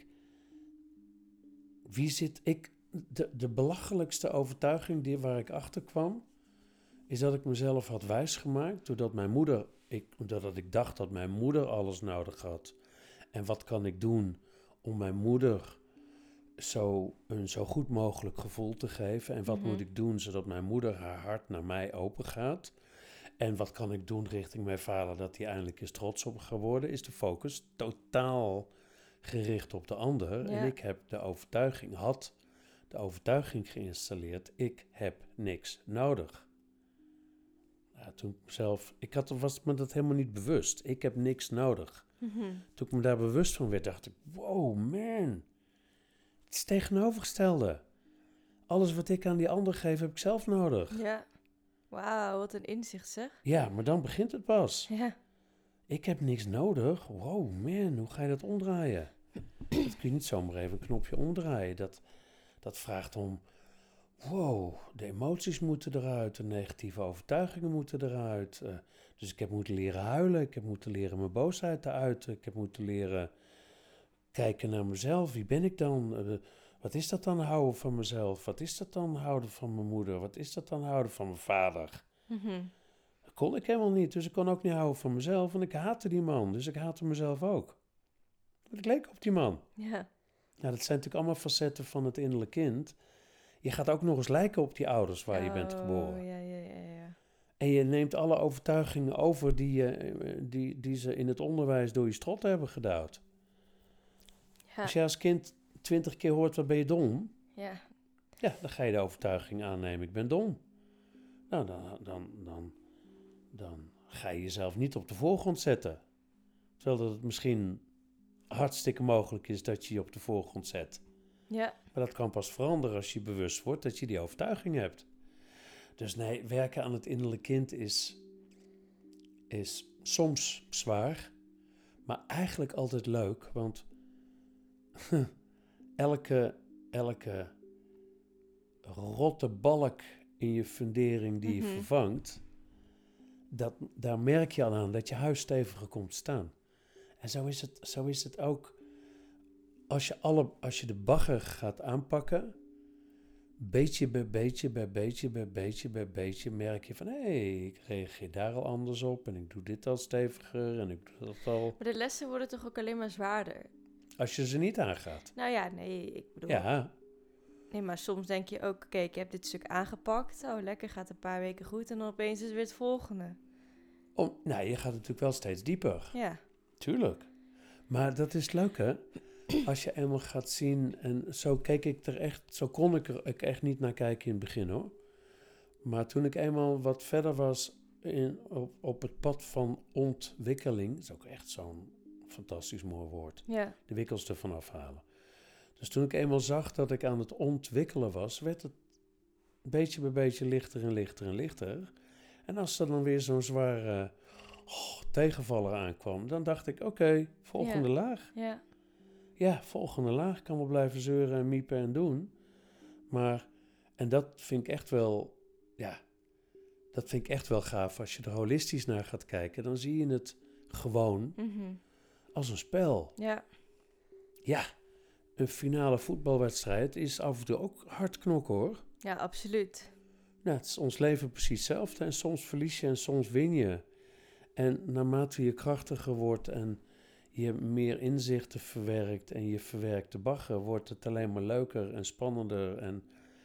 Wie zit ik... De, de belachelijkste overtuiging die, waar ik achter kwam, is dat ik mezelf had wijsgemaakt doordat mijn moeder, ik, doordat ik dacht dat mijn moeder alles nodig had. En wat kan ik doen om mijn moeder zo een zo goed mogelijk gevoel te geven? En wat mm-hmm. moet ik doen zodat mijn moeder haar hart naar mij open gaat? En wat kan ik doen richting mijn vader dat hij eindelijk eens trots op geworden? Is de focus totaal gericht op de ander. Ja. En ik heb de overtuiging, had de overtuiging geïnstalleerd, ik heb niks nodig. Ja, toen ik mezelf, ik had, was me dat helemaal niet bewust. Ik heb niks nodig. Mm-hmm. Toen ik me daar bewust van werd, dacht ik, wow man, het is tegenovergestelde. Alles wat ik aan die ander geef, heb ik zelf nodig. Ja, wauw, wat een inzicht zeg. Ja, maar dan begint het pas. Ja. Ik heb niks nodig. Wow man, hoe ga je dat omdraaien? Dat kun je niet zomaar even een knopje omdraaien. Dat, dat vraagt om wow, de emoties moeten eruit, de negatieve overtuigingen moeten eruit. Uh, dus ik heb moeten leren huilen, ik heb moeten leren mijn boosheid te uiten, ik heb moeten leren kijken naar mezelf. Wie ben ik dan? Uh, wat is dat dan houden van mezelf? Wat is dat dan houden van mijn moeder? Wat is dat dan houden van mijn vader? Mm-hmm. Dat kon ik helemaal niet, dus ik kon ook niet houden van mezelf. En ik haatte die man, dus ik haatte mezelf ook. Want ik leek op die man. Ja. Nou, dat zijn natuurlijk allemaal facetten van het innerlijk kind. Je gaat ook nog eens lijken op die ouders waar je bent geboren. Oh, ja, ja, ja, ja. En je neemt alle overtuigingen over die, je, die, die ze in het onderwijs door je strot hebben gedouwd. Ja. Als je als kind twintig keer hoort, wat ben je dom? Ja. Ja, dan ga je de overtuiging aannemen, ik ben dom. Nou, dan, dan, dan, dan ga je jezelf niet op de voorgrond zetten. Terwijl dat het misschien hartstikke mogelijk is dat je je op de voorgrond zet. Ja. Maar dat kan pas veranderen als je bewust wordt dat je die overtuiging hebt. Dus nee, werken aan het innerlijk kind is, is soms zwaar, maar eigenlijk altijd leuk. Want elke, elke rotte balk in je fundering die je Mm-hmm. vervangt, dat, daar merk je al aan dat je huis steviger komt te staan. En zo is het, zo is het ook als je, alle, als je de bagger gaat aanpakken, beetje bij beetje, bij beetje, bij beetje, bij beetje, merk je van, hé, hey, ik reageer daar al anders op en ik doe dit al steviger en ik doe dat al. Maar de lessen worden toch ook alleen maar zwaarder? Als je ze niet aangaat. Nou ja, nee, ik bedoel... Ja. Nee, maar soms denk je ook, oké, okay, ik heb dit stuk aangepakt. Oh, lekker, gaat een paar weken goed en dan opeens is het weer het volgende. Om, nou, je gaat natuurlijk wel steeds dieper. Ja. Tuurlijk. Maar dat is leuk, hè? Als je eenmaal gaat zien, en zo keek ik er echt, zo kon ik er ik echt niet naar kijken in het begin, hoor. Maar toen ik eenmaal wat verder was in, op, op het pad van ontwikkeling, dat is ook echt zo'n fantastisch mooi woord, Ja. de wikkels ervan afhalen. Dus toen ik eenmaal zag dat ik aan het ontwikkelen was, werd het beetje bij beetje lichter en lichter en lichter. En als er dan weer zo'n zware oh, tegenvaller aankwam, dan dacht ik, oké, okay, volgende Ja. laag. Ja. Ja, volgende laag. Ik kan wel blijven zeuren en miepen en doen. Maar, en dat vind ik echt wel, ja, dat vind ik echt wel gaaf. Als je er holistisch naar gaat kijken, dan zie je het gewoon Mm-hmm. als een spel. Ja. Ja, een finale voetbalwedstrijd is af en toe ook hard knokken, hoor. Ja, absoluut. Nou, het is ons leven precies hetzelfde. En soms verlies je en soms win je. En naarmate je krachtiger wordt en je meer inzichten verwerkt en je verwerkt de bagger, wordt het alleen maar leuker en spannender. En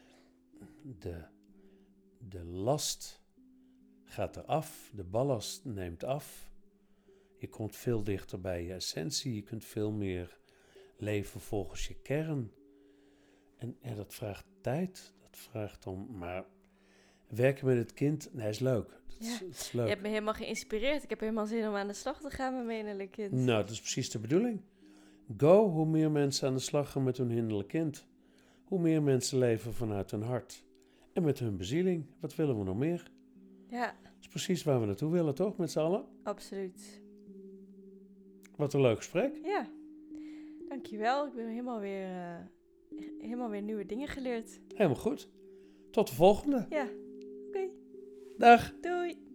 de, de last gaat eraf, de ballast neemt af. Je komt veel dichter bij je essentie, je kunt veel meer leven volgens je kern. En ja, dat vraagt tijd, dat vraagt om, maar werken met het kind, nee, is leuk. Dat is, Ja. het is leuk. Je hebt me helemaal geïnspireerd. Ik heb helemaal zin om aan de slag te gaan met mijn innerlijk kind. Nou, dat is precies de bedoeling. Go, hoe meer mensen aan de slag gaan met hun innerlijk kind. Hoe meer mensen leven vanuit hun hart. En met hun bezieling. Wat willen we nog meer? Ja, Dat is precies waar we naartoe willen, toch? Met z'n allen? absoluut. Wat een leuk gesprek. Ja, dankjewel. Ik ben helemaal weer, uh, helemaal weer nieuwe dingen geleerd. Helemaal goed. Tot de volgende. Ja, oké. Okay. Dag. Doei.